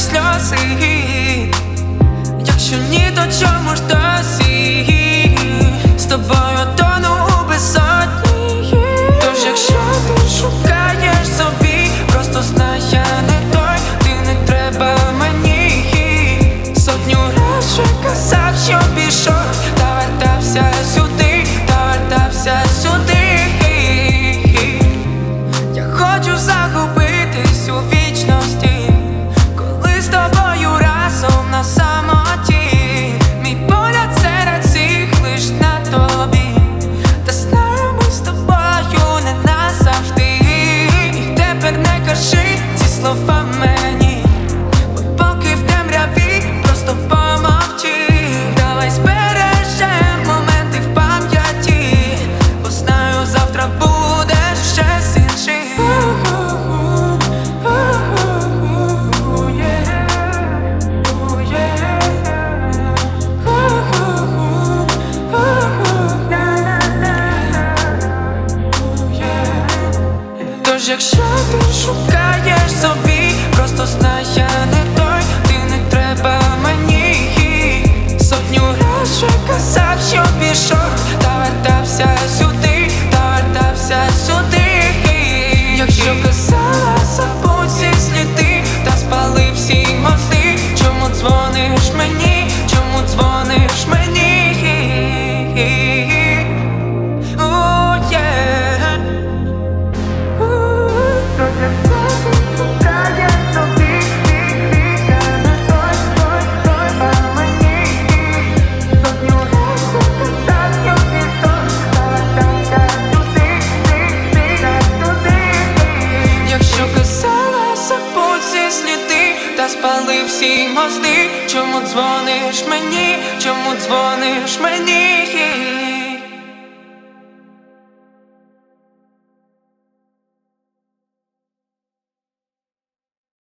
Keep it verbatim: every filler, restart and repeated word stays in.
сльози. Якщо ні, то чому ж досі з тобою тону у безодні? Тож якщо ти шукаєш собі, просто знай, я не той, ти не треба мені. Сотню раз вже казав, що пішов, та вертався сюди, та вертався сюди. Я хочу загубитись у вічності, коли з тобою разом на самоті. Мій погляд серед всіх лиш на тобі, та знаю, ми з тобою не назавжди. І тепер не кажи ці слова мені, бо поки в темряві просто помовчи. Давай збережем моменти в пам'яті, бо знаю, завтра будеш ще з іншим. Тож якщо ти шукаєш собі, просто знай, я не той, ти не треба мені. Сотню раз вже казав, що пішов, та вертався сюди, та вертався сюди. Якщо казала, забудь всі сліди, та спали всі мости. Чому дзвониш мені, чому дзвониш мені? Oh, yeah. Якщо казала, забудь всі сліди, та спали всі мости. Чому дзвониш мені, чому дзвониш мені?